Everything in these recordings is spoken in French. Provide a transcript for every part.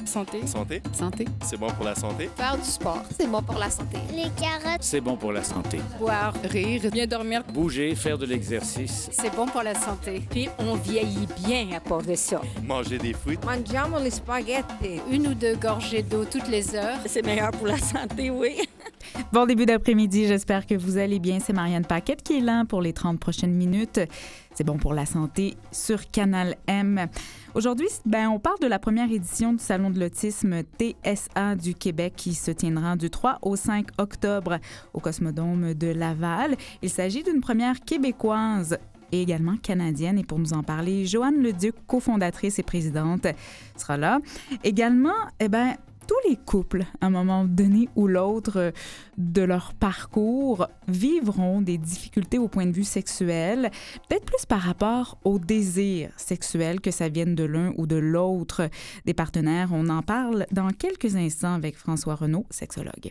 Santé. Santé. Santé. C'est bon pour la santé. Faire du sport, c'est bon pour la santé. Les carottes, c'est bon pour la santé. Boire, rire, bien dormir. Bouger, faire de l'exercice. C'est bon pour la santé. Puis on vieillit bien à part de ça. Manger des fruits. Mangiamo les spaghettis. 1 ou 2 gorgées d'eau toutes les heures. C'est meilleur pour la santé, oui. Bon début d'après-midi, j'espère que vous allez bien. C'est Marianne Paquette qui est là pour les 30 prochaines minutes. C'est bon pour la santé sur Canal M. Aujourd'hui, on parle de la première édition du Salon de l'autisme TSA du Québec qui se tiendra du 3 au 5 octobre au Cosmodome de Laval. Il s'agit d'une première québécoise et également canadienne. Et pour nous en parler, Joanne Leduc, cofondatrice et présidente, sera là. Également, tous les couples, à un moment donné ou l'autre de leur parcours, vivront des difficultés au point de vue sexuel, peut-être plus par rapport au désir sexuel, que ça vienne de l'un ou de l'autre des partenaires. On en parle dans quelques instants avec François Renaud, sexologue.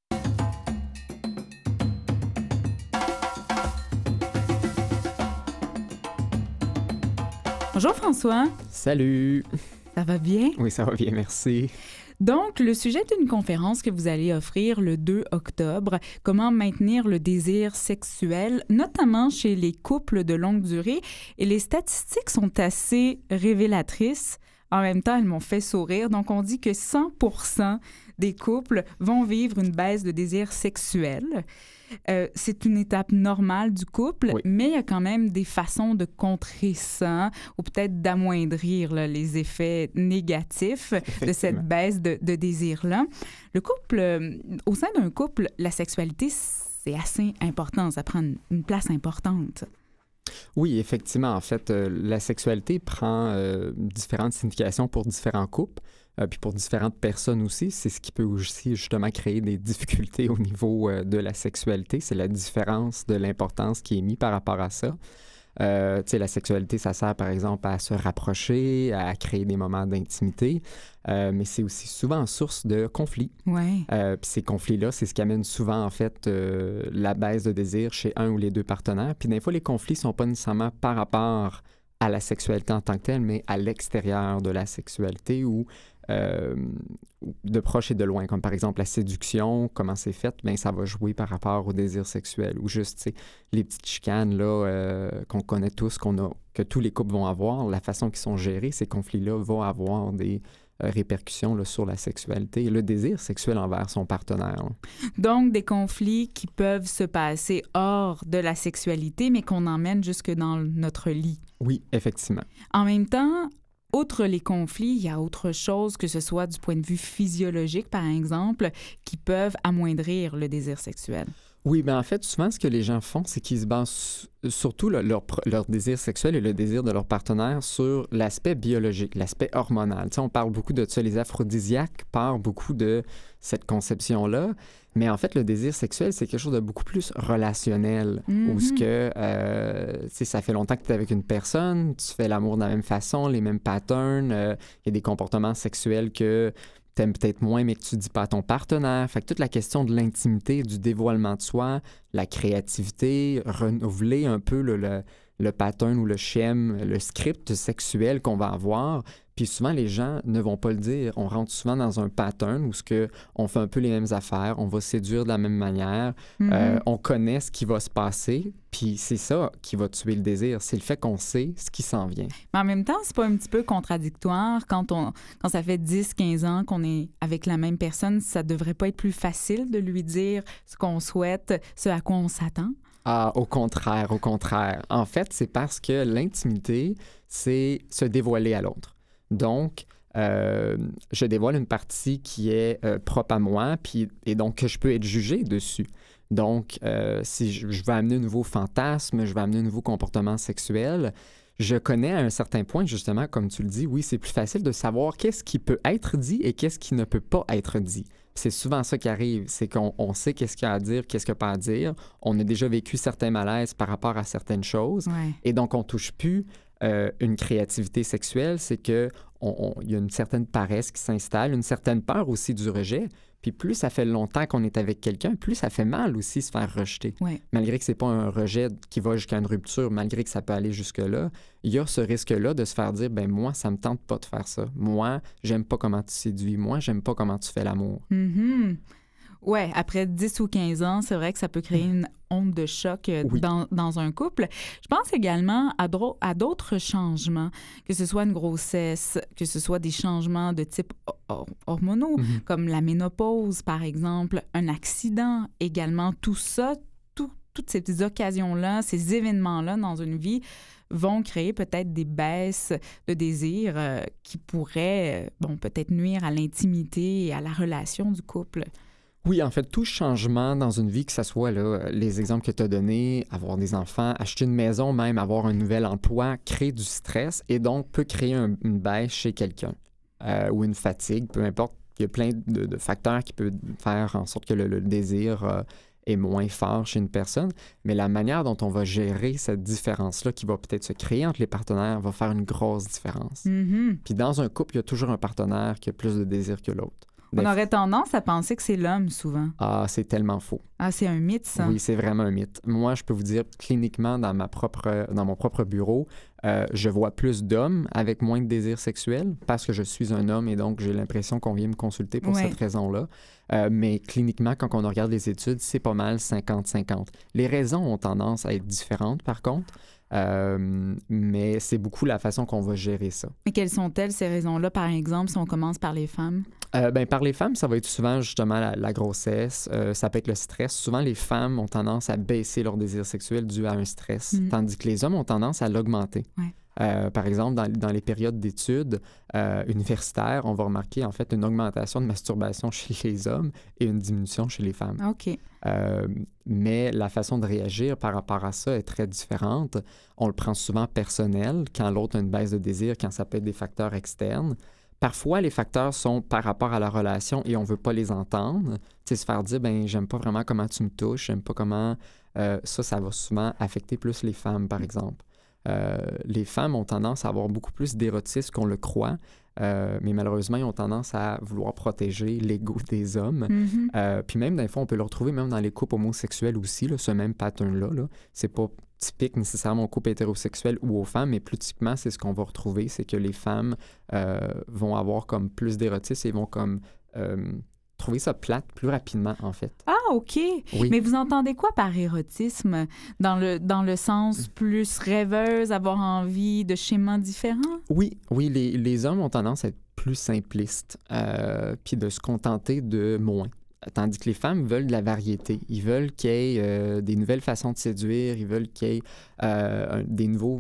Bonjour François. Salut. Ça va bien? Oui, ça va bien, merci. Donc, le sujet d'une conférence que vous allez offrir le 2 octobre, comment maintenir le désir sexuel, notamment chez les couples de longue durée. Et les statistiques sont assez révélatrices. En même temps, elles m'ont fait sourire. Donc, on dit que 100% des couples vont vivre une baisse de désir sexuel. C'est une étape normale du couple, oui. Mais il y a quand même des façons de contrer ça ou peut-être d'amoindrir les effets négatifs de cette baisse de désir-là. Le couple, au sein d'un couple, la sexualité, c'est assez important. Ça prend une place importante. Oui, effectivement. En fait, la sexualité prend différentes significations pour différents couples. Puis pour différentes personnes aussi, c'est ce qui peut aussi justement créer des difficultés au niveau de la sexualité. C'est la différence de l'importance qui est mise par rapport à ça. Tu sais, la sexualité, ça sert par exemple à se rapprocher, à créer des moments d'intimité, mais c'est aussi souvent source de conflits. Ouais. Puis ces conflits-là, c'est ce qui amène souvent en fait la baisse de désir chez un ou les deux partenaires. Puis des fois, les conflits ne sont pas nécessairement par rapport à la sexualité en tant que telle, mais à l'extérieur de la sexualité ou de proche et de loin, comme par exemple la séduction, comment c'est fait, bien ça va jouer par rapport au désir sexuel ou juste, tu sais, les petites chicanes là qu'on connaît tous, que tous les couples vont avoir, la façon qu'ils sont gérés, ces conflits-là vont avoir des répercussions là, sur la sexualité et le désir sexuel envers son partenaire. Là. Donc, des conflits qui peuvent se passer hors de la sexualité, mais qu'on emmène jusque dans notre lit. Oui, effectivement. En même temps, outre les conflits, il y a autre chose, que ce soit du point de vue physiologique, par exemple, qui peuvent amoindrir le désir sexuel. Oui, bien en fait, souvent, ce que les gens font, c'est qu'ils se basent surtout leur désir sexuel et le désir de leur partenaire sur l'aspect biologique, l'aspect hormonal. Tu sais, on parle beaucoup de ça, les aphrodisiaques parlent beaucoup de cette conception-là, mais en fait, le désir sexuel, c'est quelque chose de beaucoup plus relationnel, où ce que, tu sais, ça fait longtemps que tu es avec une personne, tu fais l'amour de la même façon, les mêmes patterns, il y a des comportements sexuels que t'aimes peut-être moins, mais que tu dis pas à ton partenaire. Fait que toute la question de l'intimité, du dévoilement de soi, la créativité, renouveler un peu le pattern ou le schème, le script sexuel qu'on va avoir. Puis souvent, les gens ne vont pas le dire. On rentre souvent dans un pattern où on fait un peu les mêmes affaires, on va séduire de la même manière, on connaît ce qui va se passer, puis c'est ça qui va tuer le désir. C'est le fait qu'on sait ce qui s'en vient. Mais en même temps, c'est pas un petit peu contradictoire quand ça fait 10-15 ans qu'on est avec la même personne, ça devrait pas être plus facile de lui dire ce qu'on souhaite, ce à quoi on s'attend? Ah, au contraire. En fait, c'est parce que l'intimité, c'est se dévoiler à l'autre. Donc, je dévoile une partie qui est propre à moi, et donc que je peux être jugé dessus. Donc, si je vais amener un nouveau fantasme, je vais amener un nouveau comportement sexuel, je connais à un certain point, justement, comme tu le dis, oui, c'est plus facile de savoir qu'est-ce qui peut être dit et qu'est-ce qui ne peut pas être dit. C'est souvent ça qui arrive, c'est qu'on sait qu'est-ce qu'il y a à dire, qu'est-ce qu'il n'y a pas à dire. On a déjà vécu certains malaises par rapport à certaines choses. Ouais. Et donc, on ne touche plus une créativité sexuelle, c'est qu'il y a une certaine paresse qui s'installe, une certaine peur aussi du rejet. Puis plus ça fait longtemps qu'on est avec quelqu'un, plus ça fait mal aussi se faire rejeter. Ouais. Malgré que c'est pas un rejet qui va jusqu'à une rupture, malgré que ça peut aller jusque-là, il y a ce risque-là de se faire dire, ben moi, ça me tente pas de faire ça. Moi, j'aime pas comment tu séduis. Moi, j'aime pas comment tu fais l'amour. Mhm. Ouais, après 10 ou 15 ans, c'est vrai que ça peut créer une onde de choc Oui. dans un couple. Je pense également à d'autres changements, que ce soit une grossesse, que ce soit des changements de type hormonaux, comme la ménopause, par exemple, un accident également. Tout ça, toutes ces petites occasions-là, ces événements-là dans une vie vont créer peut-être des baisses de désir qui pourraient, peut-être nuire à l'intimité et à la relation du couple. Oui, en fait, tout changement dans une vie, que ce soit là, les exemples que tu as donnés, avoir des enfants, acheter une maison, même avoir un nouvel emploi, crée du stress et donc peut créer une baisse chez quelqu'un ou une fatigue, peu importe. Il y a plein de facteurs qui peuvent faire en sorte que le désir est moins fort chez une personne, mais la manière dont on va gérer cette différence-là qui va peut-être se créer entre les partenaires va faire une grosse différence. Mm-hmm. Puis dans un couple, il y a toujours un partenaire qui a plus de désir que l'autre. On aurait tendance à penser que c'est l'homme, souvent. Ah, c'est tellement faux. Ah, c'est un mythe, ça? Oui, c'est vraiment un mythe. Moi, je peux vous dire, cliniquement, dans mon propre bureau, je vois plus d'hommes avec moins de désir sexuel parce que je suis un homme et donc j'ai l'impression qu'on vient me consulter pour cette raison-là. Mais cliniquement, quand on regarde les études, c'est pas mal 50-50. Les raisons ont tendance à être différentes, par contre. Mais c'est beaucoup la façon qu'on va gérer ça. Et quelles sont-elles, ces raisons-là, par exemple, si on commence par les femmes? Par les femmes, ça va être souvent justement la grossesse, ça peut être le stress. Souvent, les femmes ont tendance à baisser leur désir sexuel dû à un stress, tandis que les hommes ont tendance à l'augmenter. Ouais. Par exemple, dans les périodes d'études universitaires, on va remarquer en fait une augmentation de masturbation chez les hommes et une diminution chez les femmes. OK. Mais la façon de réagir par rapport à ça est très différente. On le prend souvent personnel quand l'autre a une baisse de désir, quand ça peut être des facteurs externes. Parfois, les facteurs sont par rapport à la relation et on ne veut pas les entendre. Tu sais, se faire dire, ben j'aime pas vraiment comment tu me touches, j'aime pas comment... ça va souvent affecter plus les femmes, par exemple. Les femmes ont tendance à avoir beaucoup plus d'érotisme qu'on le croit, mais malheureusement, ils ont tendance à vouloir protéger l'ego des hommes. Mm-hmm. Puis même, des fois, on peut le retrouver même dans les couples homosexuels aussi, là, ce même pattern-là. Là. C'est pas typique nécessairement au couple hétérosexuel ou aux femmes, mais plus typiquement, c'est ce qu'on va retrouver, c'est que les femmes vont avoir comme plus d'érotisme et vont comme... trouver ça plate plus rapidement, en fait. Ah, OK. Oui. Mais vous entendez quoi par érotisme? Dans le sens plus rêveuse, avoir envie de schémas différents? Oui, les hommes ont tendance à être plus simplistes, puis de se contenter de moins. Tandis que les femmes veulent de la variété. Ils veulent qu'il y ait des nouvelles façons de séduire, ils veulent qu'il y ait des nouveaux...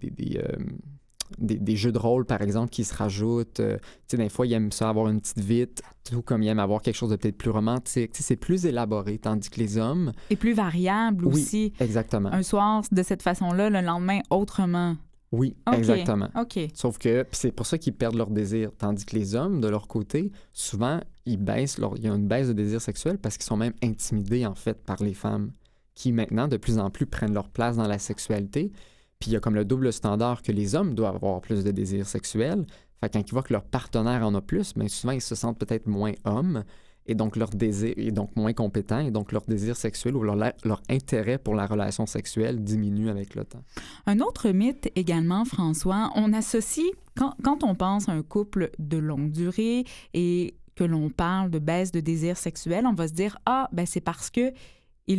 Des jeux de rôle, par exemple, qui se rajoutent. Tu sais, des fois, ils aiment ça avoir une petite vite, tout comme ils aiment avoir quelque chose de peut-être plus romantique. Tu sais, c'est plus élaboré, tandis que les hommes... Et plus variable aussi. Oui, exactement. Un soir, de cette façon-là, le lendemain, autrement. Oui, okay. Exactement. OK. Sauf que c'est pour ça qu'ils perdent leur désir. Tandis que les hommes, de leur côté, souvent, il y a une baisse de désir sexuel parce qu'ils sont même intimidés, en fait, par les femmes qui, maintenant, de plus en plus, prennent leur place dans la sexualité. Puis il y a comme le double standard que les hommes doivent avoir plus de désir sexuel. Fait que quand ils voient que leur partenaire en a plus, bien souvent, ils se sentent peut-être moins hommes et donc leur désir est donc moins compétent et donc leur désir sexuel ou leur intérêt pour la relation sexuelle diminue avec le temps. Un autre mythe également, François, on associe, quand on pense à un couple de longue durée et que l'on parle de baisse de désir sexuel, on va se dire « Ah, ben c'est parce qu'ils vieillissent ».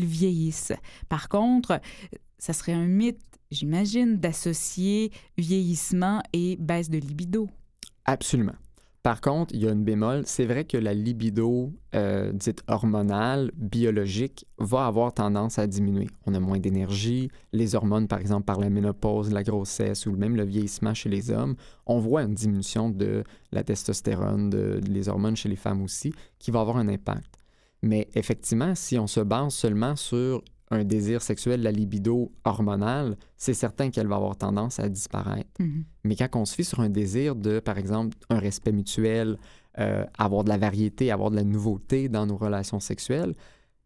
Par contre, ça serait un mythe, j'imagine, d'associer vieillissement et baisse de libido. Absolument. Par contre, il y a une bémol. C'est vrai que la libido dite hormonale, biologique, va avoir tendance à diminuer. On a moins d'énergie. Les hormones, par exemple, par la ménopause, la grossesse ou même le vieillissement chez les hommes, on voit une diminution de la testostérone, les hormones chez les femmes aussi, qui va avoir un impact. Mais effectivement, si on se base seulement sur un désir sexuel, la libido hormonale, c'est certain qu'elle va avoir tendance à disparaître. Mm-hmm. Mais quand on se fie sur un désir de, par exemple, un respect mutuel, avoir de la variété, avoir de la nouveauté dans nos relations sexuelles,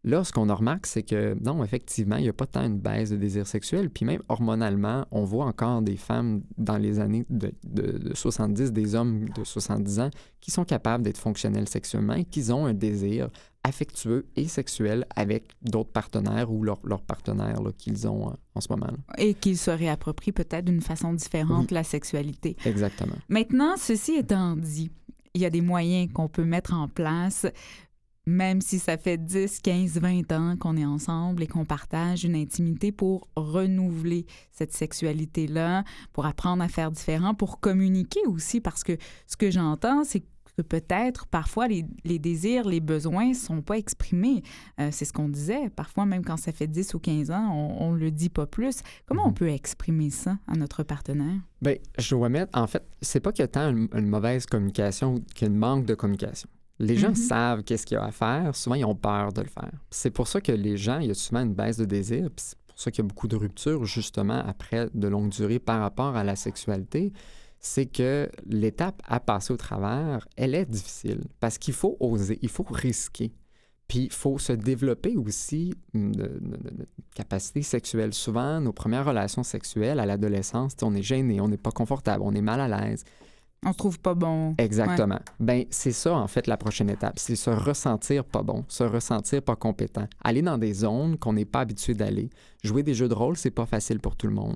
Là, ce qu'on remarque, c'est que non, effectivement, il n'y a pas tant une baisse de désir sexuel. Puis même hormonalement, on voit encore des femmes dans les années de 70, des hommes de 70 ans, qui sont capables d'être fonctionnels sexuellement et qui ont un désir affectueux et sexuel avec d'autres partenaires ou leurs partenaires là, qu'ils ont en ce moment. Là. Et qu'ils se réapproprient peut-être d'une façon différente la sexualité. Exactement. Maintenant, ceci étant dit, il y a des moyens qu'on peut mettre en place, même si ça fait 10, 15, 20 ans qu'on est ensemble et qu'on partage une intimité pour renouveler cette sexualité-là, pour apprendre à faire différent, pour communiquer aussi, parce que ce que j'entends, c'est que peut-être, parfois, les désirs, les besoins ne sont pas exprimés. C'est ce qu'on disait. Parfois, même quand ça fait 10 ou 15 ans, on ne le dit pas plus. Comment on peut exprimer ça à notre partenaire? Bien, je dois mettre... En fait, c'est pas qu'il y a tant une mauvaise communication ou qu'il y a un manque de communication. Les gens savent qu'est-ce qu'il y a à faire. Souvent, ils ont peur de le faire. C'est pour ça que les gens, il y a souvent une baisse de désir. Puis c'est pour ça qu'il y a beaucoup de ruptures, justement, après de longue durée par rapport à la sexualité. C'est que l'étape à passer au travers, elle est difficile parce qu'il faut oser, il faut risquer. Puis il faut se développer aussi de capacité sexuelle. Souvent, nos premières relations sexuelles à l'adolescence, on est gêné, on n'est pas confortable, on est mal à l'aise. On se trouve pas bon. Exactement. Ouais. Bien, c'est ça, en fait, la prochaine étape. C'est se ressentir pas bon, se ressentir pas compétent. Aller dans des zones qu'on n'est pas habitué d'aller. Jouer des jeux de rôle, c'est pas facile pour tout le monde.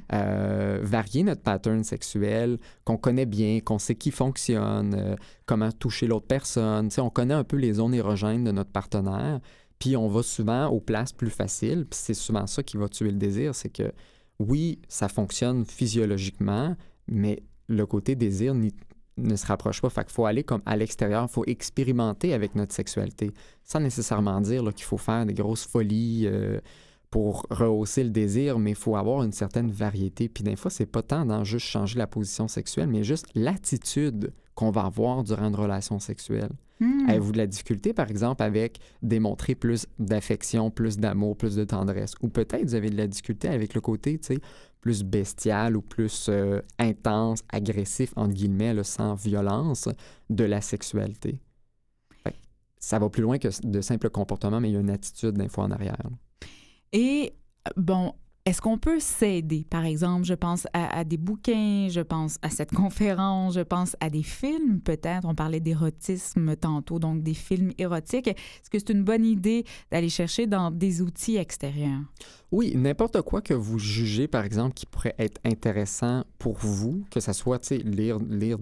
Varier notre pattern sexuel, qu'on connaît bien, qu'on sait qui fonctionne, comment toucher l'autre personne. T'sais, on connaît un peu les zones érogènes de notre partenaire, puis on va souvent aux places plus faciles. Puis c'est souvent ça qui va tuer le désir, c'est que, oui, ça fonctionne physiologiquement, mais le côté désir ne se rapproche pas. Fait qu'il faut aller comme à l'extérieur, il faut expérimenter avec notre sexualité, sans nécessairement dire là, qu'il faut faire des grosses folies pour rehausser le désir, mais il faut avoir une certaine variété. Puis des fois, c'est pas tant dans juste changer la position sexuelle, mais juste l'attitude qu'on va avoir durant une relation sexuelle. Avez-vous de la difficulté, par exemple, avec démontrer plus d'affection, plus d'amour, plus de tendresse? Ou peut-être vous avez de la difficulté avec le côté, tu sais, plus bestial ou plus intense, agressif, entre guillemets, là, sans violence, de la sexualité. Fait, ça va plus loin que de simples comportements, mais il y a une attitude d'info en arrière. Là. Et, bon, est-ce qu'on peut s'aider? Par exemple, je pense à des bouquins, je pense à cette conférence, je pense à des films peut-être. On parlait d'érotisme tantôt, donc des films érotiques. Est-ce que c'est une bonne idée d'aller chercher dans des outils extérieurs? Oui, n'importe quoi que vous jugez, par exemple, qui pourrait être intéressant pour vous, que ce soit, tu sais, lire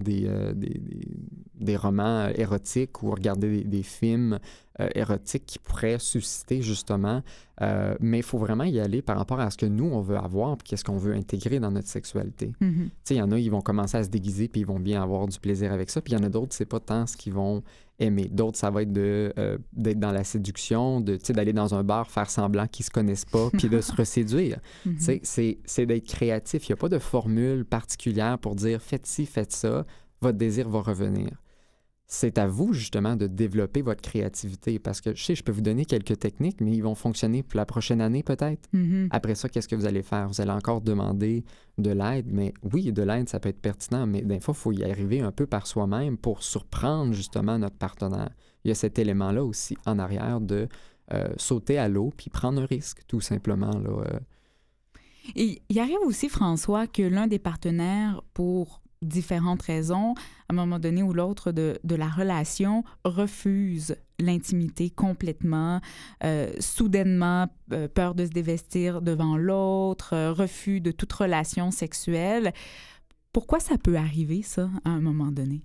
des romans érotiques ou regarder des films érotiques qui pourraient susciter, justement. Mais il faut vraiment y aller par rapport à ce que nous, on veut avoir puis qu'est-ce qu'on veut intégrer dans notre sexualité. Tu sais, il y en a, ils vont commencer à se déguiser puis ils vont bien avoir du plaisir avec ça. Puis il y en a d'autres, c'est pas tant ce qu'ils vont aimer. D'autres, ça va être d'être dans la séduction, d'aller dans un bar, faire semblant qu'ils se connaissent pas, puis de se reséduire. C'est d'être créatif. Il n'y a pas de formule particulière pour dire « faites ci, faites ça, votre désir va revenir ». C'est à vous, justement, de développer votre créativité parce que, je peux vous donner quelques techniques, mais ils vont fonctionner pour la prochaine année, peut-être. Après ça, qu'est-ce que vous allez faire? Vous allez encore demander de l'aide, mais oui, de l'aide, ça peut être pertinent, mais des fois, il faut y arriver un peu par soi-même pour surprendre, justement, notre partenaire. Il y a cet élément-là aussi en arrière de sauter à l'eau puis prendre un risque, tout simplement, là. Et il arrive aussi, François, que l'un des partenaires, pour différentes raisons, à un moment donné ou l'autre de la relation, refuse l'intimité complètement, soudainement, peur de se dévestir devant l'autre, refus de toute relation sexuelle. Pourquoi ça peut arriver, ça, à un moment donné?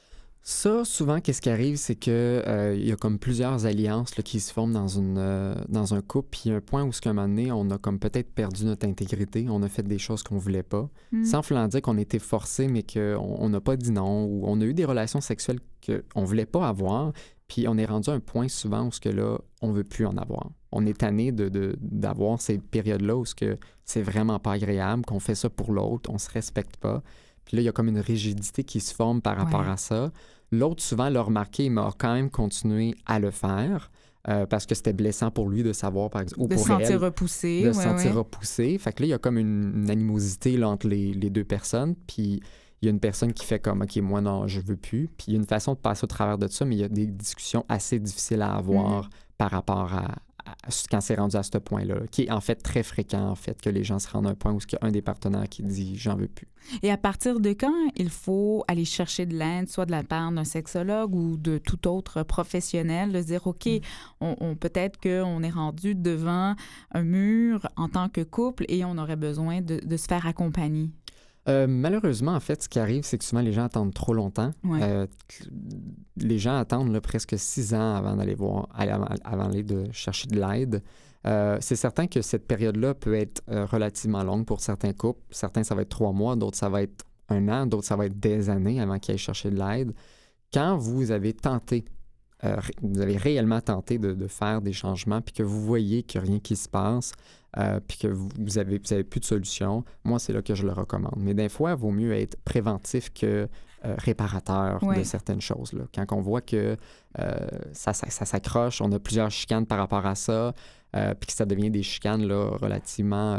Ça, souvent, qu'est-ce qui arrive, c'est que il y a comme plusieurs alliances là, qui se forment dans un couple, puis il y a un point où, à un moment donné, on a comme peut-être perdu notre intégrité, on a fait des choses qu'on voulait pas, sans vouloir dire qu'on était forcé, mais qu'on n'a pas dit non, ou on a eu des relations sexuelles qu'on voulait pas avoir, puis on est rendu à un point souvent où on veut plus en avoir. On est tanné d'avoir ces périodes-là où c'est vraiment pas agréable, qu'on fait ça pour l'autre, on se respecte pas. Puis là, il y a comme une rigidité qui se forme par rapport à ça. L'autre, souvent, l'a remarqué, il m'a quand même continué à le faire parce que c'était blessant pour lui de savoir, par exemple, ou pour elle. De se sentir repoussé. De se sentir repoussé. Fait que là, il y a comme une animosité là, entre les deux personnes. Puis il y a une personne qui fait comme, OK, moi, non, je veux plus. Puis il y a une façon de passer au travers de ça, mais il y a des discussions assez difficiles à avoir par rapport quand c'est rendu à ce point-là, qui est en fait très fréquent, en fait, que les gens se rendent à un point où il y a un des partenaires qui dit « j'en veux plus ». Et à partir de quand il faut aller chercher de l'aide, soit de la part d'un sexologue ou de tout autre professionnel, de se dire, OK, peut-être qu'on est rendu devant un mur en tant que couple et on aurait besoin de se faire accompagner? Malheureusement, en fait, ce qui arrive, c'est que souvent, les gens attendent trop longtemps. Ouais. Les gens attendent là, presque 6 ans avant d'aller avant d'aller chercher de l'aide. C'est certain que cette période-là peut être relativement longue pour certains couples. Certains, ça va être 3 mois, d'autres, ça va être 1 an, d'autres, ça va être des années avant qu'ils aillent chercher de l'aide. Quand vous avez tenté, vous avez réellement tenté de faire des changements, puis que vous voyez qu'il n'y a rien qui se passe, puis que vous avez plus de solution, moi, c'est là que je le recommande. Mais des fois, il vaut mieux être préventif que réparateur de certaines choses. Là. Quand on voit que ça s'accroche, on a plusieurs chicanes par rapport à ça, puis que ça devient des chicanes là, relativement...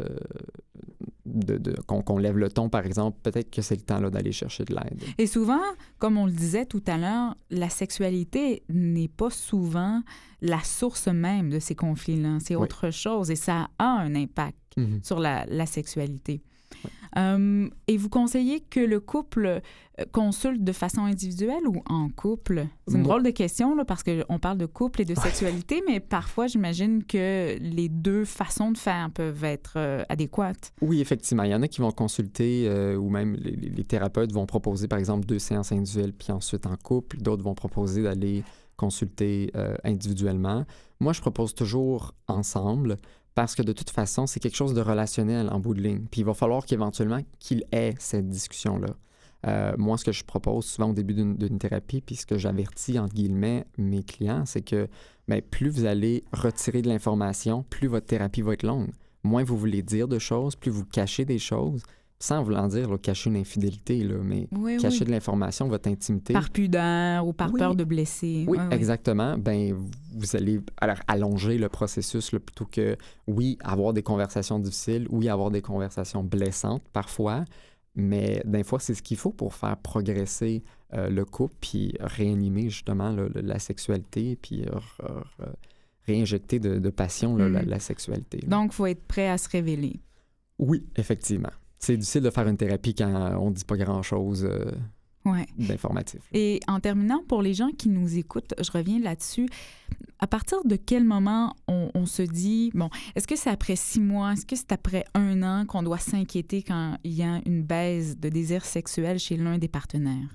qu'on lève le ton, par exemple, peut-être que c'est le temps là, d'aller chercher de l'aide. Et souvent, comme on le disait tout à l'heure, la sexualité n'est pas souvent la source même de ces conflits-là. C'est autre chose et ça a un impact sur la sexualité. Et vous conseillez que le couple consulte de façon individuelle ou en couple? C'est une drôle de question, là, parce qu'on parle de couple et de sexualité, mais parfois, j'imagine que les deux façons de faire peuvent être adéquates. Oui, effectivement. Il y en a qui vont consulter ou même les thérapeutes vont proposer, par exemple, 2 séances individuelles puis ensuite en couple. D'autres vont proposer d'aller consulter individuellement. Moi, je propose toujours ensemble. Parce que de toute façon, c'est quelque chose de relationnel en bout de ligne. Puis il va falloir qu'éventuellement qu'il ait cette discussion-là. Moi, ce que je propose souvent au début d'une thérapie, puis ce que j'avertis, entre guillemets, mes clients, c'est que plus vous allez retirer de l'information, plus votre thérapie va être longue. Moins vous voulez dire de choses, plus vous cachez des choses, sans vouloir dire là, cacher une infidélité, là, mais cacher de l'information, votre intimité. Par pudeur ou par peur de blesser. Oui, exactement. Vous allez allonger le processus là, plutôt que, avoir des conversations difficiles, avoir des conversations blessantes parfois, mais des fois, c'est ce qu'il faut pour faire progresser le couple puis réanimer justement la sexualité puis réinjecter de passion la sexualité. Là. Donc, il faut être prêt à se révéler. Oui, effectivement. C'est difficile de faire une thérapie quand on ne dit pas grand-chose d'informatif. Et en terminant, pour les gens qui nous écoutent, je reviens là-dessus. À partir de quel moment on se dit, est-ce que c'est après 6 mois, est-ce que c'est après 1 an qu'on doit s'inquiéter quand il y a une baisse de désir sexuel chez l'un des partenaires?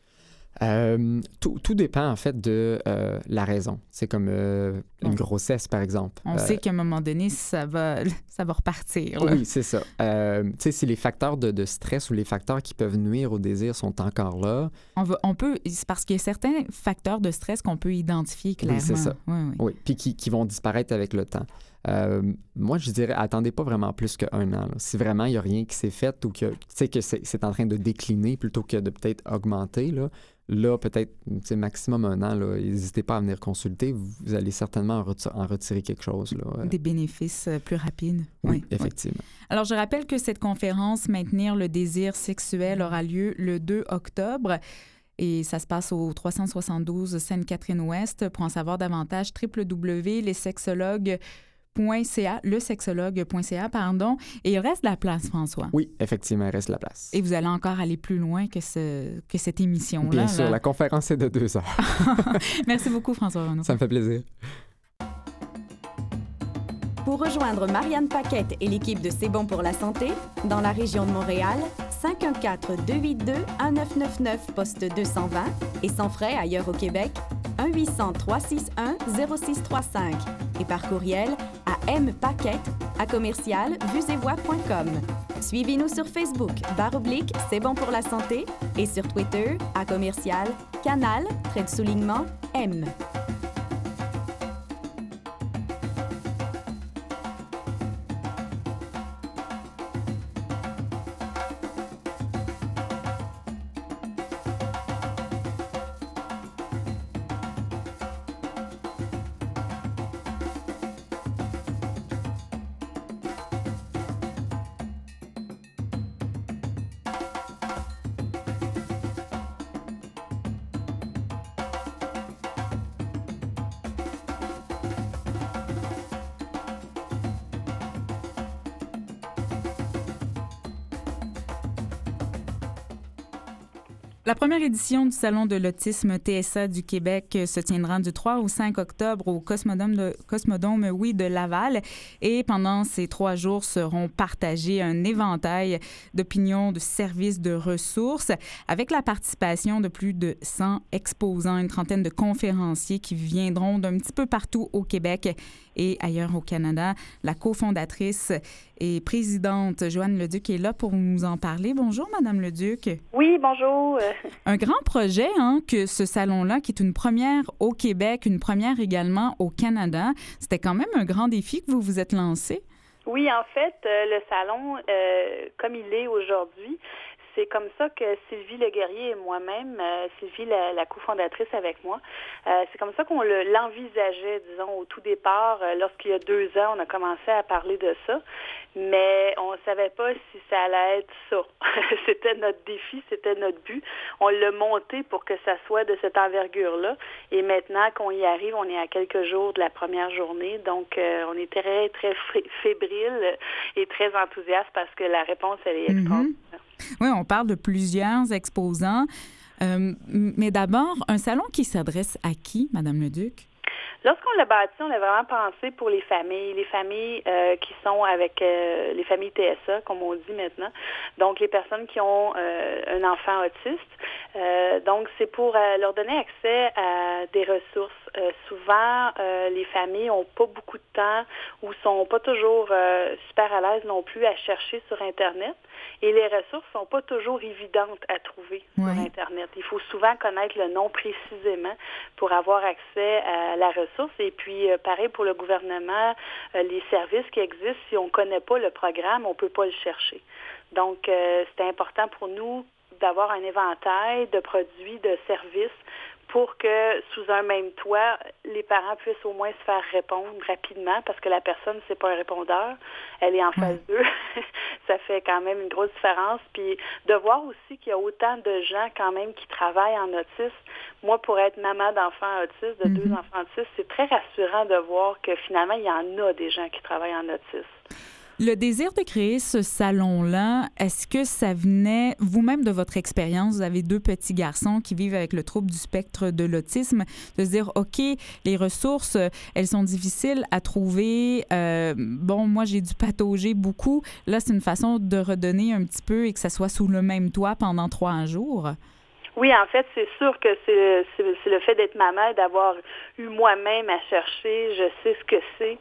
Tout dépend, en fait, de la raison. C'est comme une grossesse, par exemple. On sait qu'à un moment donné, ça va repartir. Là. Oui, c'est ça. Si les facteurs de stress ou les facteurs qui peuvent nuire au désir sont encore là... On peut... C'est parce qu'il y a certains facteurs de stress qu'on peut identifier clairement. Oui, c'est ça. Oui. Puis qui vont disparaître avec le temps. Moi, je dirais, attendez pas vraiment plus qu'1 an. Là. Si vraiment il n'y a rien qui s'est fait ou que c'est en train de décliner plutôt que de peut-être augmenter, là peut-être maximum 1 an, n'hésitez pas à venir consulter. Vous allez certainement en retirer quelque chose. Là. Des bénéfices plus rapides. Oui, effectivement. Alors, je rappelle que cette conférence « Maintenir le désir sexuel » aura lieu le 2 octobre. Et ça se passe au 372 Sainte-Catherine-Ouest. Pour en savoir davantage, lesexologue.ca, pardon. Et il reste de la place, François. Oui, effectivement, il reste de la place. Et vous allez encore aller plus loin que cette émission-là. Bien sûr, la conférence est de 2 heures. Merci beaucoup, François Renaud. Ça me fait plaisir. Pour rejoindre Marianne Paquette et l'équipe de C'est bon pour la santé, dans la région de Montréal, 514-282-1999, poste 220, et sans frais ailleurs au Québec, 1-800-361-0635, et par courriel à mpaquette@commercialvuesetvoix.com. Suivez-nous sur Facebook, /C'est bon pour la santé, et sur Twitter, @Canal_M. La première édition du Salon de l'autisme TSA du Québec se tiendra du 3 au 5 octobre au Cosmodome de Laval. Et pendant ces 3 jours seront partagés un éventail d'opinions, de services, de ressources, avec la participation de plus de 100 exposants, une trentaine de conférenciers qui viendront d'un petit peu partout au Québec et ailleurs au Canada. La cofondatrice et présidente Joanne Leduc est là pour nous en parler. Bonjour, Madame Leduc. Oui, bonjour. Un grand projet, que ce salon-là, qui est une première au Québec, une première également au Canada. C'était quand même un grand défi que vous vous êtes lancé. Oui, en fait, le salon, comme il est aujourd'hui, c'est comme ça que Sylvie Leguerrier et moi-même, Sylvie, la cofondatrice avec moi, c'est comme ça qu'on l'envisageait, disons, au tout départ. Lorsqu'il y a 2 ans, on a commencé à parler de ça, mais on ne savait pas si ça allait être ça. C'était notre défi, c'était notre but. On l'a monté pour que ça soit de cette envergure-là. Et maintenant qu'on y arrive, on est à quelques jours de la première journée. Donc, on est très, très fébrile et très enthousiaste parce que la réponse, elle est extraordinaire. Oui, on parle de plusieurs exposants. Mais d'abord, un salon qui s'adresse à qui, Madame Leduc? Lorsqu'on l'a bâti, on a vraiment pensé pour les familles qui sont avec les familles TSA, comme on dit maintenant. Donc, les personnes qui ont un enfant autiste. Donc, c'est pour leur donner accès à des ressources. Souvent, les familles n'ont pas beaucoup de temps ou sont pas toujours super à l'aise non plus à chercher sur Internet. Et les ressources sont pas toujours évidentes à trouver sur Internet. Il faut souvent connaître le nom précisément pour avoir accès à la ressource. Et puis, pareil pour le gouvernement, les services qui existent, si on connaît pas le programme, on peut pas le chercher. Donc, c'est important pour nous d'avoir un éventail de produits, de services pour que, sous un même toit, les parents puissent au moins se faire répondre rapidement parce que la personne, c'est pas un répondeur, elle est en phase 2. Ça fait quand même une grosse différence. Puis de voir aussi qu'il y a autant de gens quand même qui travaillent en autisme. Moi, pour être maman d'enfants autistes, de 2 enfants autistes, c'est très rassurant de voir que finalement, il y en a des gens qui travaillent en autisme. Le désir de créer ce salon-là, est-ce que ça venait vous-même de votre expérience? Vous avez 2 petits garçons qui vivent avec le trouble du spectre de l'autisme, de se dire, OK, les ressources, elles sont difficiles à trouver. Moi, j'ai dû patauger beaucoup. Là, c'est une façon de redonner un petit peu et que ça soit sous le même toit pendant 3 jours. Oui, en fait, c'est sûr que c'est le fait d'être maman et d'avoir eu moi-même à chercher. Je sais ce que c'est.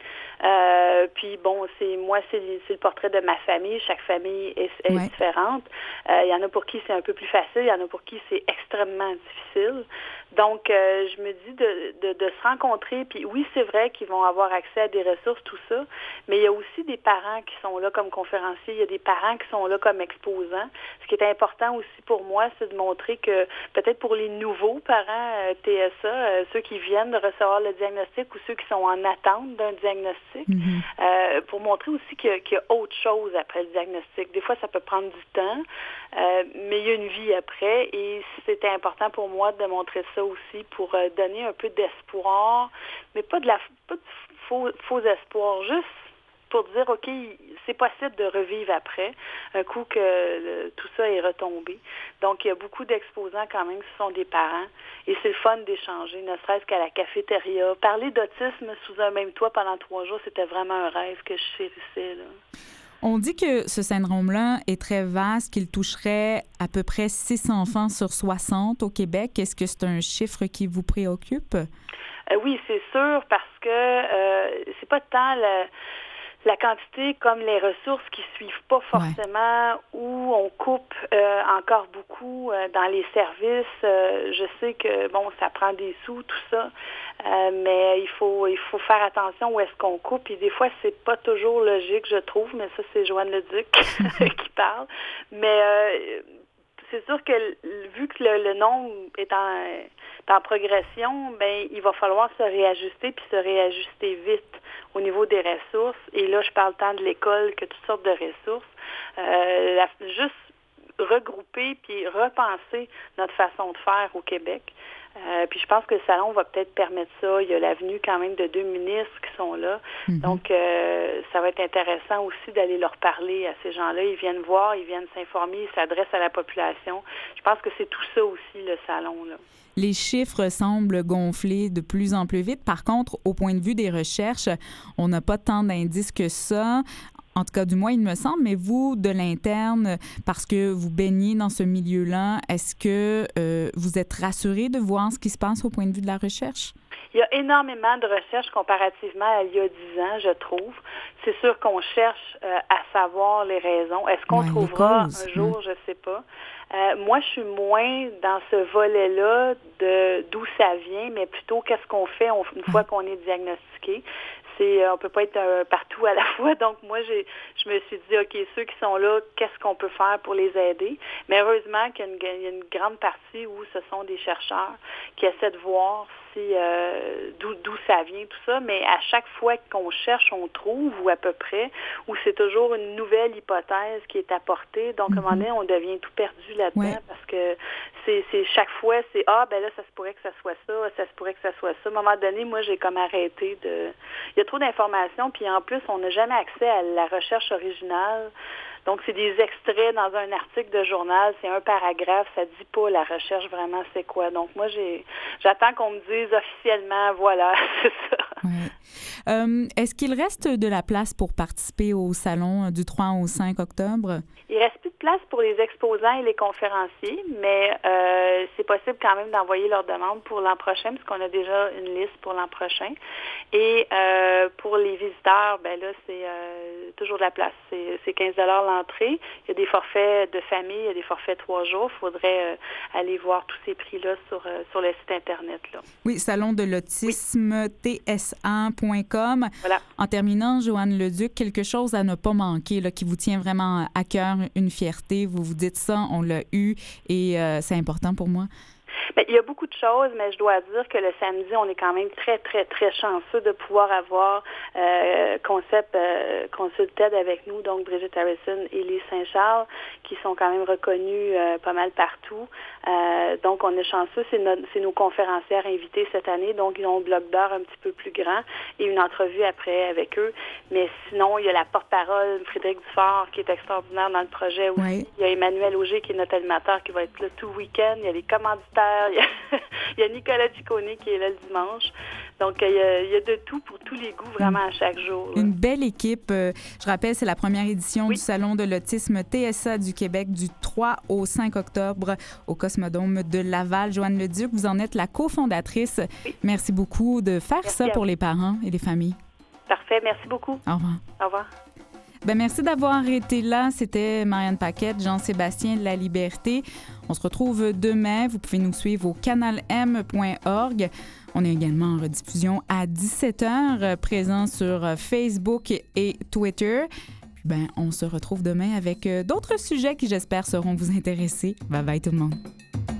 Puis bon, c'est le portrait de ma famille. Chaque famille est différente. Il y en a pour qui c'est un peu plus facile, il y en a pour qui c'est extrêmement difficile. Donc, je me dis de se rencontrer. Puis oui, c'est vrai qu'ils vont avoir accès à des ressources, tout ça, mais il y a aussi des parents qui sont là comme conférenciers, il y a des parents qui sont là comme exposants. Ce qui est important aussi pour moi, c'est de montrer que peut-être pour les nouveaux parents TSA, ceux qui viennent de recevoir le diagnostic ou ceux qui sont en attente d'un diagnostic, pour montrer aussi qu'il y a autre chose après le diagnostic. Des fois, ça peut prendre du temps, mais il y a une vie après et c'était important pour moi de montrer ça aussi pour donner un peu d'espoir, mais pas de faux espoir, juste pour dire, OK, c'est possible de revivre après, un coup que tout ça est retombé. Donc, il y a beaucoup d'exposants quand même qui sont des parents et c'est le fun d'échanger, ne serait-ce qu'à la cafétéria. Parler d'autisme sous un même toit pendant 3 jours, c'était vraiment un rêve que je chérissais, là. On dit que ce syndrome-là est très vaste, qu'il toucherait à peu près 6 enfants sur 60 au Québec. Est-ce que c'est un chiffre qui vous préoccupe? Oui, c'est sûr, parce que c'est pas tant la quantité comme les ressources qui suivent pas forcément, où on coupe encore beaucoup dans les services. Je sais que, ça prend des sous, tout ça, mais il faut faire attention où est-ce qu'on coupe. Et des fois, c'est pas toujours logique, je trouve, mais ça, c'est Joanne Leduc qui parle. Mais c'est sûr que vu que le nombre est en progression, il va falloir se réajuster puis se réajuster vite au niveau des ressources. Et là, je parle tant de l'école que toutes sortes de ressources. Juste regrouper puis repenser notre façon de faire au Québec. Puis je pense que le salon va peut-être permettre ça. Il y a la venue quand même de 2 ministres qui sont là. Donc, ça va être intéressant aussi d'aller leur parler à ces gens-là. Ils viennent voir, ils viennent s'informer, ils s'adressent à la population. Je pense que c'est tout ça aussi, le salon, là. Les chiffres semblent gonfler de plus en plus vite. Par contre, au point de vue des recherches, on n'a pas tant d'indices que ça. En tout cas, du moins, il me semble. Mais vous, de l'interne, parce que vous baignez dans ce milieu-là, est-ce que vous êtes rassuré de voir ce qui se passe au point de vue de la recherche? Il y a énormément de recherches comparativement à il y a 10 ans, je trouve. C'est sûr qu'on cherche à savoir les raisons. Est-ce qu'on trouvera un jour? Je ne sais pas. Moi, je suis moins dans ce volet-là d'où ça vient, mais plutôt qu'est-ce qu'on fait une fois qu'on est diagnostiqué. On peut pas être partout à la fois. Donc, moi, je me suis dit, OK, ceux qui sont là, qu'est-ce qu'on peut faire pour les aider? Mais heureusement qu'il y a une grande partie où ce sont des chercheurs qui essaient de voir d'où ça vient, tout ça. Mais à chaque fois qu'on cherche, on trouve, ou à peu près, ou c'est toujours une nouvelle hypothèse qui est apportée. Donc, à un moment donné, on devient tout perdu là-dedans parce que c'est chaque fois, ben là, ça se pourrait que ça soit ça, ça se pourrait que ça soit ça. À un moment donné, moi, j'ai comme arrêté de... Il y a trop d'informations, puis en plus, on n'a jamais accès à la recherche originale. Donc, c'est des extraits dans un article de journal, c'est un paragraphe, ça dit pas la recherche vraiment c'est quoi. Donc, moi, j'attends qu'on me dise officiellement, voilà, c'est ça. Ouais. Est-ce qu'il reste de la place pour participer au salon du 3 au 5 octobre? Il reste plus de place pour les exposants et les conférenciers, mais c'est possible quand même d'envoyer leur demande pour l'an prochain, parce qu'on a déjà une liste pour l'an prochain. Et pour les visiteurs, ben là, c'est toujours de la place. C'est 15 $ l'entrée. Il y a des forfaits de famille, il y a des forfaits 3 jours. Il faudrait aller voir tous ces prix-là sur le site Internet, là. Oui, salon de l'autisme, tsa.com. Voilà. En terminant, Joanne Leduc, quelque chose à ne pas manquer, là, qui vous tient vraiment à cœur, une fierté. Vous vous dites ça, on l'a eu et c'est important pour moi. Bien, il y a beaucoup de choses, mais je dois dire que le samedi, on est quand même très, très, très chanceux de pouvoir avoir Concept Consulted avec nous, donc Brigitte Harrison et Lise Saint-Charles, qui sont quand même reconnus pas mal partout. Donc, on est chanceux. C'est nos conférencières invitées cette année, donc ils ont un bloc d'heures un petit peu plus grand et une entrevue après avec eux. Mais sinon, il y a la porte-parole, Frédéric Dufort, qui est extraordinaire dans le projet aussi. Oui. Il y a Emmanuel Auger, qui est notre animateur, qui va être là tout le week-end. Il y a les commanditaires. Il y a Nicolas Ciccone qui est là le dimanche. Donc, il y a de tout pour tous les goûts, vraiment, à chaque jour. Là. Une belle équipe. Je rappelle, c'est la première édition du Salon de l'autisme TSA du Québec du 3 au 5 octobre au Cosmodome de Laval. Joanne Leduc, vous en êtes la cofondatrice. Oui. Merci beaucoup de faire ça pour les parents et les familles. Parfait. Merci beaucoup. Au revoir. Au revoir. Ben merci d'avoir été là. C'était Marianne Paquette, Jean-Sébastien Laliberté. On se retrouve demain. Vous pouvez nous suivre au canalm.org. On est également en rediffusion à 17h, présent sur Facebook et Twitter. Ben, on se retrouve demain avec d'autres sujets qui, j'espère, sauront vous intéresser. Bye bye tout le monde.